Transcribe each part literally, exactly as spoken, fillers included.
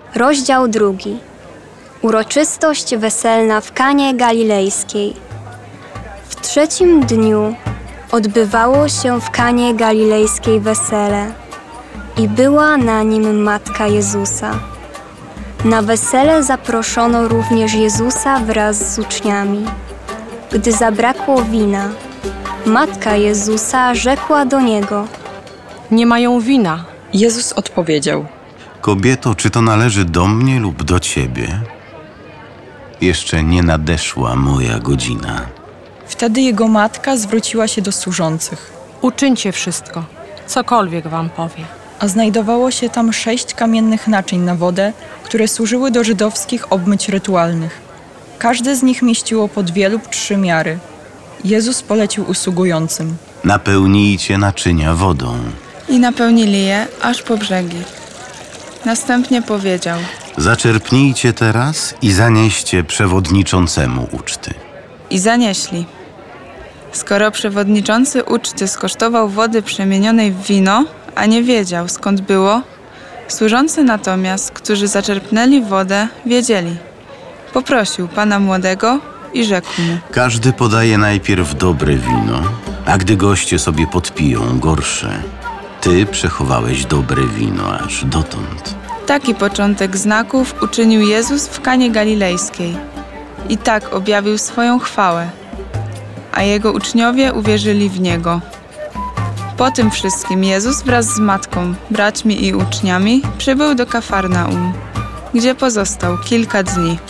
Rozdział drugi. Uroczystość weselna w Kanie Galilejskiej. W trzecim dniu odbywało się w Kanie Galilejskiej wesele i była na nim matka Jezusa. Na wesele zaproszono również Jezusa wraz z uczniami. Gdy zabrakło wina, matka Jezusa rzekła do Niego: Nie mają wina. Jezus odpowiedział: Kobieto, czy to należy do mnie lub do ciebie? Jeszcze nie nadeszła moja godzina. Wtedy jego matka zwróciła się do służących, Uczyńcie wszystko, cokolwiek wam powie. a znajdowało się tam sześć kamiennych naczyń na wodę, które służyły do żydowskich obmyć rytualnych. Każde z nich mieściło po dwie lub trzy miary. Jezus polecił usługującym: Napełnijcie naczynia wodą. I napełnili je aż po brzegi. Następnie powiedział: Zaczerpnijcie teraz i zanieście przewodniczącemu uczty. I zanieśli. Skoro przewodniczący uczty skosztował wody przemienionej w wino, a nie wiedział, skąd było, służący natomiast, którzy zaczerpnęli wodę, wiedzieli. Poprosił pana młodego i rzekł mu: Każdy podaje najpierw dobre wino, a gdy goście sobie podpiją, gorsze. Ty przechowałeś dobre wino aż dotąd. Taki początek znaków uczynił Jezus w Kanie Galilejskiej. I tak objawił swoją chwałę, a jego uczniowie uwierzyli w Niego. Po tym wszystkim Jezus wraz z matką, braćmi i uczniami przybył do Kafarnaum, gdzie pozostał kilka dni.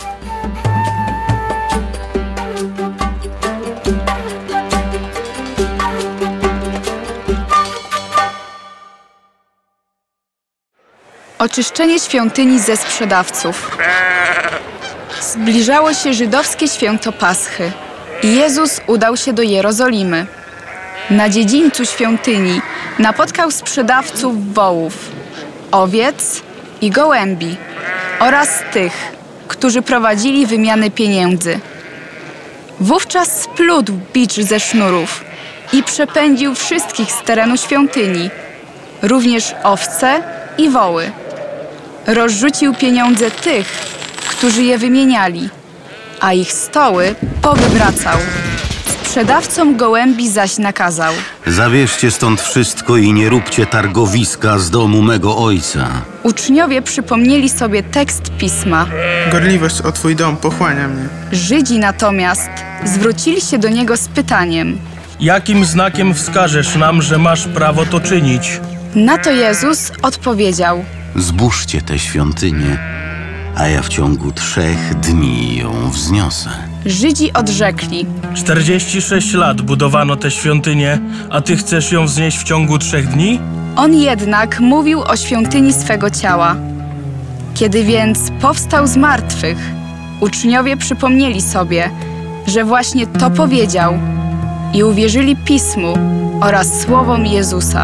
Oczyszczenie świątyni ze sprzedawców. Zbliżało się żydowskie święto Paschy i Jezus udał się do Jerozolimy. Na dziedzińcu świątyni napotkał sprzedawców wołów, owiec i gołębi oraz tych, którzy prowadzili wymianę pieniędzy. Wówczas splótł bicz ze sznurów i przepędził wszystkich z terenu świątyni, również owce i woły. Rozrzucił pieniądze tych, którzy je wymieniali, a ich stoły powywracał. Sprzedawcom gołębi zaś nakazał: Zabierzcie stąd wszystko i nie róbcie targowiska z domu mego ojca. Uczniowie przypomnieli sobie tekst pisma. Gorliwość o twój dom pochłania mnie. Żydzi natomiast zwrócili się do niego z pytaniem: Jakim znakiem wskażesz nam, że masz prawo to czynić? Na to Jezus odpowiedział: Zbóżcie tę świątynię, a ja w ciągu trzech dni ją wzniosę. Żydzi odrzekli: czterdzieści sześć lat budowano tę świątynię, a ty chcesz ją wznieść w ciągu trzech dni? On jednak mówił o świątyni swego ciała. Kiedy więc powstał z martwych, uczniowie przypomnieli sobie, że właśnie to powiedział i uwierzyli Pismu oraz słowom Jezusa.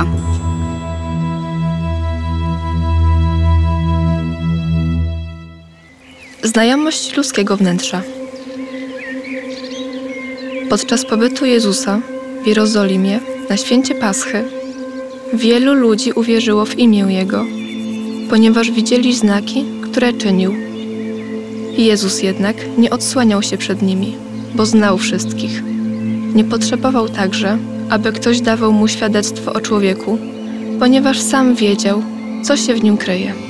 Znajomość ludzkiego wnętrza. Podczas pobytu Jezusa w Jerozolimie na święcie Paschy wielu ludzi uwierzyło w imię Jego, ponieważ widzieli znaki, które czynił. Jezus jednak nie odsłaniał się przed nimi, bo znał wszystkich. Nie potrzebował także, aby ktoś dawał mu świadectwo o człowieku, ponieważ sam wiedział, co się w nim kryje.